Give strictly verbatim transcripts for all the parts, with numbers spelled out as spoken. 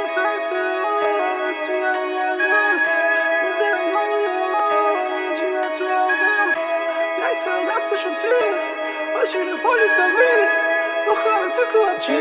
دستشون تیر آشیر پلیس بی بخواه تو کلاب چی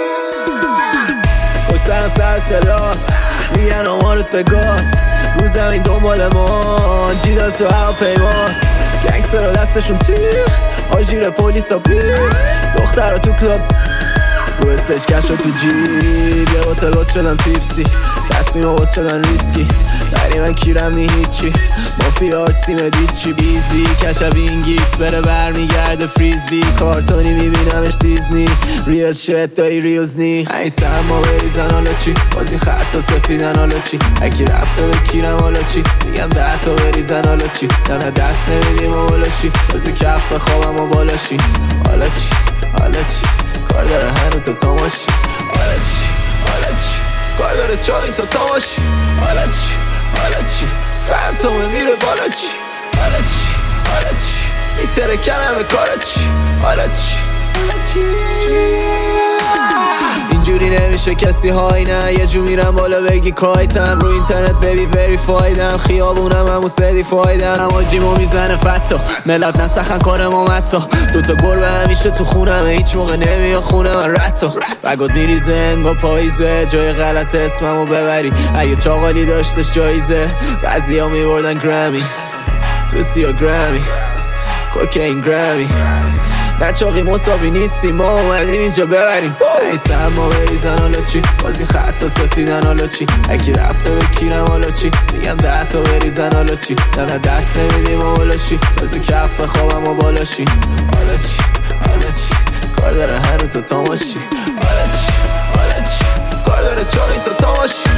و سرم سر صداست میگن آمارت به گاز رو زمین دنبال ما جیدال تو هواپیماست گنگستر رو دستشون تیر آژیر پلیس ها پیر دختر تو کلاب رو استیج کش تو جیب یه باتل باز شدم تیپسی تصمیم باز شدن ریسکی بری من کیرم نی هیچی مافیا تیم دیچی بیزی کشب این گیکس بره برمیگرده فریزبی کارتونی میبینمش دیزنی ریل شت دایی ریوز نی این سهم ما بریزن حالا چی باز این خط تا سفیدن حالا چی اکی رفته به کیرم حالا چی میگم ده تا بریزن حالا چی نه نه دست نمیدیم و بالا شی باز کف خوابم و بالا شی حالا چی حالا چی کار داره هنو تو تماشی حالا چی حالا چی کار داره چاری تو تماشی حالا چی حالا چی فهمتومه میره بالا چی حالا چی حالا چی میتره کنمه کارا چی حالا چی حالا چی اینجوری نمیشه کسی های نه یه جو میرم بالا بگی کایتم رو اینترنت ببی وریفایدم خیابونم همون سردیفایدم اما جیمو میزنه فتا ملت نسخن کار ما متا دوتا گربه همیشه تو خونمه هیچ موقع نمیاد خونه من رتا بگاد میریزه انگا پاییزه جای غلط اسممو ببری اگه چاقالی داشتش جایزه بعضی ها میبردن گرمی تو سیا گرمی کوکین گرمی نه چاقی مساوی نیستیم ما اومدیم اینجا ببریم این سهم ما بریزن حالا چی باز این خط تا سفیدن حالا چی اکی رفته به کیرم حالا چی میگم ده تا بریزن حالا چی نه نه دست نمیدیم و بالا شی باز کف خوابم و بالا شی حالا چی حالا چی کار داره هنو تو تماشی حالا چی حالا چی کار داره چاقی تو تماشی